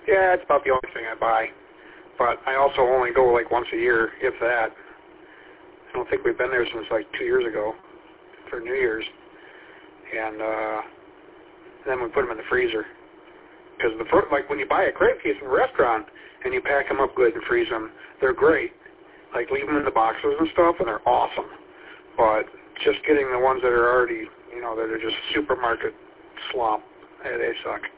Yeah, it's about the only thing I buy. But I also only go like once a year, if that. I don't think we've been there since like 2 years ago for New Year's. And then we put them in the freezer. Because like when you buy a crab case from a restaurant and you pack them up good and freeze them, they're great. Like leave them in the boxes and stuff, and they're awesome. But just getting the ones that are already, that are just supermarket slop, they suck.